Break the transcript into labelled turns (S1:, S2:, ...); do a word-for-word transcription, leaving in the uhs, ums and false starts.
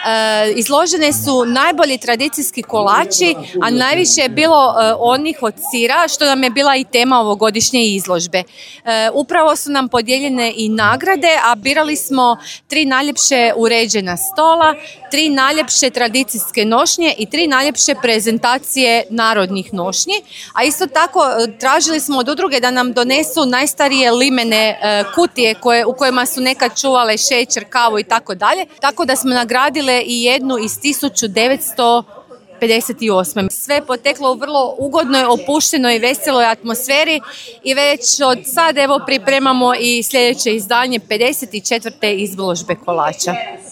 S1: izložene su najbolji tradicijski kolači, a najviše je bilo onih od sira, što nam je bila i tema ovogodišnje izložbe. Upravo su nam podijeljene i nagrade, a birali smo tri najljepše uređena stola, tri najljepše tradicijske nošnje i tri najljepše prezentacije narodnih nošnji, a isto tako tražili smo od udruge da nam donesu najstarije limene kutije koje, u kojima su nekad čuvale šećer, kavu i tako dalje, tako da smo nagradile i jednu iz tisuću devetsto pedeset osme. Sve je poteklo u vrlo ugodnoj, opuštenoj i veseloj atmosferi i već od sad evo pripremamo i sljedeće izdanje pedeset četvrte izložbe kolača.